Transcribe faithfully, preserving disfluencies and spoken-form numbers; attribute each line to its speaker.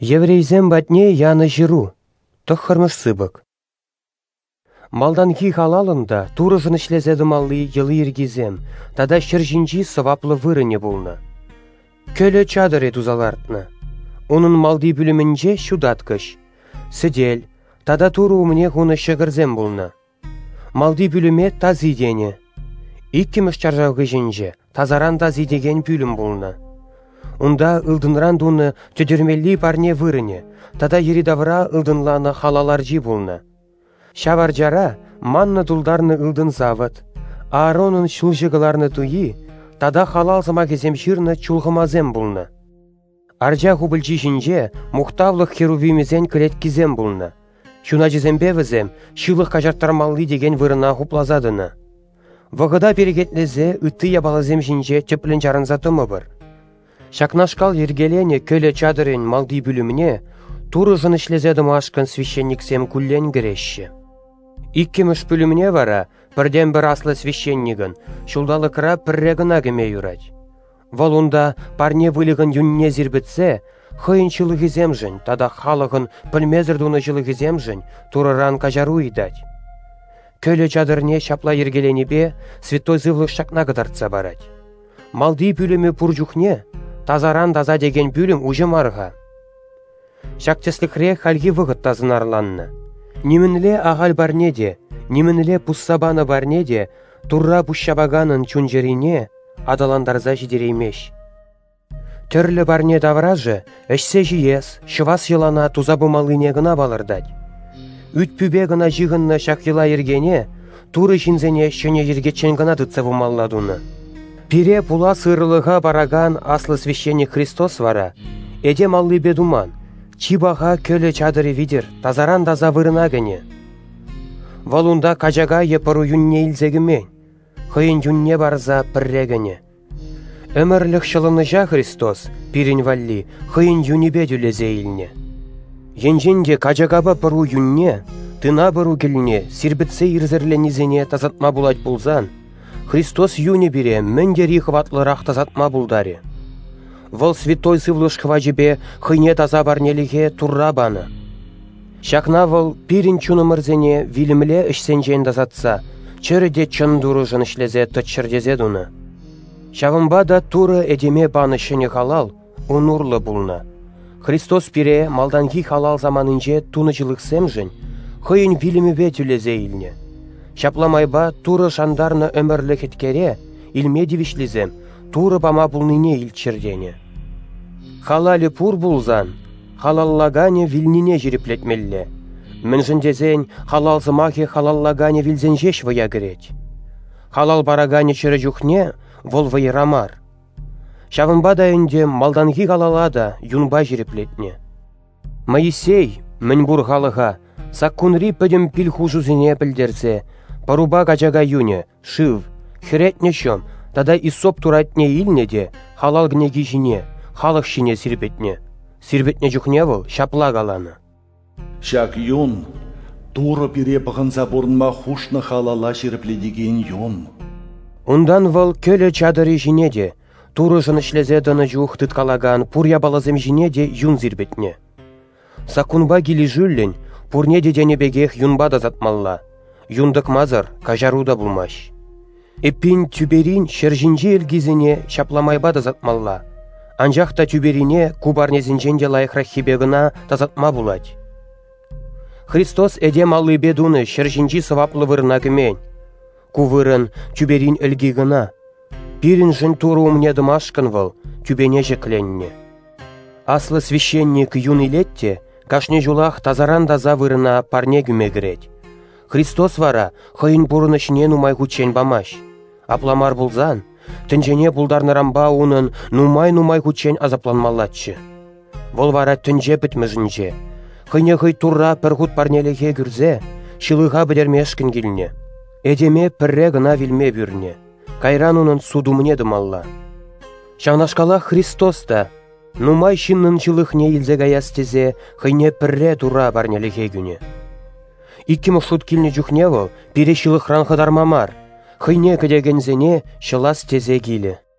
Speaker 1: Еврейзем батне яны жиру, тұққырмыш сыбык. Малданки халалында турыжын ішлезеді малли елы ергезем, тада шыржинжи сываплы вырыне болны. Көлі чадыры тузалартны. Onun малди бүлімінже шудаткыш. Сідел, тада туру умне хуны шығырзем болны. Малди бүліме тазидене. Иккіміш чаржауғы жинже, тазаран тазидеген бүлім болны. Унда ылдынран дуны төдірмелі парне вырыне, тада еридавра ылдынланы халаларжи болны. Шаваржара манны дулдарны ылдын завыд, Ааронын шулжығыларны туи, тада халал зама кезем шырны чулғымазем болны. Аржа хубылжи жинже мұқтавлық херувимезен кірет кизем болны. Шуна жезембевізем шылық кажарттармалли деген вырына хуплазадыны. Вғыда перегетлезе үтті ябалазем жинже төплін жарынзатымы бір. Шакнашкал ергелене көлі чадырын малди бүліміне туры жын ішлезедім ашқын священниксем күллен гірешші. Иккеміш бүліміне вара бірден бір аслы священнигін шулдалы кіра піррегін агыме юрать. Волунда парне вылығын юнне зірбітсе, хыйын чылығызем жын, тада халығын пілмезірдуны жылығызем жын турыран кажару идать. Көлі чадырне шапла ергеленебе святой зывлық шакна гыдартса барать. Малди бүлімі пұржухне тазаран таза деген бүлім ұжым арға. Шактеслікре халги вғыт тазын арланны. Немінле ағал барнеде, немінле пұссабаны барнеде, турра пұшшабаганын чунжерине адаландарза жидереймеш. Түрлі барне давражы, әшсе жиес, шывас жылана тузабы малыне гына балырдать. Үтпүбе гына жығынны шақила ергене, туры жинзене шөне ергетчен гына дытсавы малладуны. Пире пула сырлыға бараган аслы священник Христос вара, эде маллы бедуман, чибаға көлі чадыры видер, тазаран таза вырына гене. Валунда кажага епару юнне илзегімен, хыйын юнне барза піррегене. Өмірлік шылыныжа Христос, пирин валли, хыйын юнебе дүлезе илне. Енженде кажагаба пару юнне, тына бару келіне, сирбітсе ирзерленізене тазатма булать булзан, Христос юне бире, мендери хватлырақ тазатма булдаре. Вол святой сывлыш хважибе хыйне таза барнеліге турра баны. Шакна вол пирин чунымырзене вилімле ішсенжен тазатса, чөріде чындуры жын ішлезе тұтшырдезе дуны. Шавымба да туры эдеме баны шыны халал, унурлы булна. Христос пире малданги халал заманынже туныжылық семжін, хыйын вилімібе түлезе илне. Шапламайба туры шандарны өмірлік еткере, илме девишлізем, туры бама бұлныне илчірдене. Халалі пур бұлзан, халаллагане вилнине жиреплетмелле. Мінжіндезен халалзымахе халаллагане вилзен жеш вая гіреть. Халал барагане чыры жүхне, вол вайрамар. Шавымба дайынде малданги халалада юнба жиреплетне. Моисей, мін бұр халыға, саккунри пөдім піл хужузіне білдерсе, паруба кажага юне, шыв, хіретне шом, тада исоп туратне илнеде, халал гнеги жіне, халық шине сирбетне. Сирбетне жүхне вол шапла галаны.
Speaker 2: Шак юн, туры пире бұғынса бұрынма хушны халала шеріпледеген юн.
Speaker 1: Ундан вол көлі чадыры жинеде, туры жын ішлезедіні жүх тыткалаган пуря балазым жинеде юн зирбетне. Сакунба гили жүллен, пурнеде денебегех юнба да затмалла. Юндық мазыр кажаруда булмаш. Эппин түберин шержинже елгизіне шапламайба да затмалла. Анжақта түберине кубарнезінженде лайықра хибегіна тазатма булать. Христос эде маллы бедуны шержинжи сываплы вырына кімен. Кувырын түберин өлгігіна. Пирин жын туру умне дымашкын выл, түбене жекленне. Аслы священник юн илетте, кашне жулах тазаран таза вырына парне гүмегіреть. Христос вара хыйын бұрын ішіне нумай хучен бамаш. Апламар бұлзан, түнжене бұлдарны рамба унын нумай-нумай хучен азапланмалатшы. Вол вара түнже бітміжінже. Хыйне хый турра пір хут парнелеге гүрзе, шылыға бідермешкін келіне. Эдеме пірре гына вилме бүрне. Кайран унын судумне дымалла. Шағнашқала Христос да, нумай шиннын жылықне илзегаяс тезе, хыйне пірре турра парнелеге гүне. Икки мұшут келіне жүхне вол, пире шылық ранқыдар мамар. Хыйне кедегензене шылас тезе келі.